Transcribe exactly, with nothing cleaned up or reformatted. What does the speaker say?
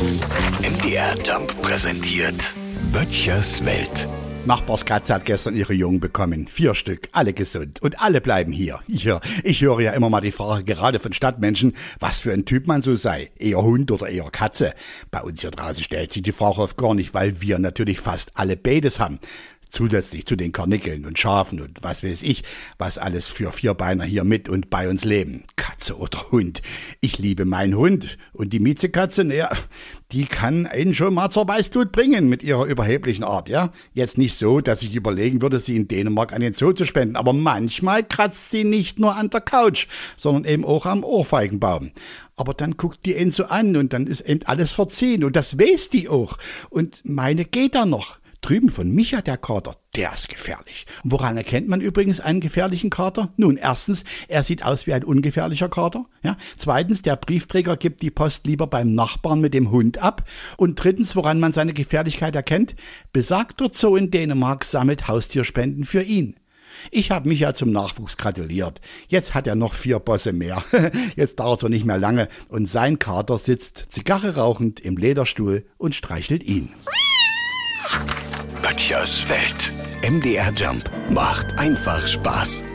M D R Jump präsentiert Böttchers Welt. Nachbarskatze hat gestern ihre Jungen bekommen. Vier Stück, alle gesund. Und alle bleiben hier. Ja, ich höre ja immer mal die Frage, gerade von Stadtmenschen, was für ein Typ man so sei. Eher Hund oder eher Katze. Bei uns hier draußen stellt sich die Frage oft gar nicht, weil wir natürlich fast alle beides haben. Zusätzlich zu den Karnickeln und Schafen und was weiß ich, was alles für Vierbeiner hier mit und bei uns leben. Katze oder Hund. Ich liebe meinen Hund. Und die Miezekatze, naja, die kann einen schon mal zur Weißglut bringen mit ihrer überheblichen Art, ja. Jetzt nicht so, dass ich überlegen würde, sie in Dänemark an den Zoo zu spenden, aber manchmal kratzt sie nicht nur an der Couch, sondern eben auch am Ohrfeigenbaum. Aber dann guckt die ihn so an und dann ist eben alles verziehen und das weiß die auch. Und meine geht da noch. Drüben von Micha, der Kater, der ist gefährlich. Und woran erkennt man übrigens einen gefährlichen Kater? Nun, erstens, er sieht aus wie ein ungefährlicher Kater. Ja? Zweitens, der Briefträger gibt die Post lieber beim Nachbarn mit dem Hund ab. Und drittens, woran man seine Gefährlichkeit erkennt? Besagter Zoo in Dänemark sammelt Haustierspenden für ihn. Ich habe Micha zum Nachwuchs gratuliert. Jetzt hat er noch vier Bosse mehr. Jetzt dauert es nicht mehr lange und sein Kater sitzt Zigarre rauchend im Lederstuhl und streichelt ihn. Böttchers Welt. M D R Jump macht einfach Spaß.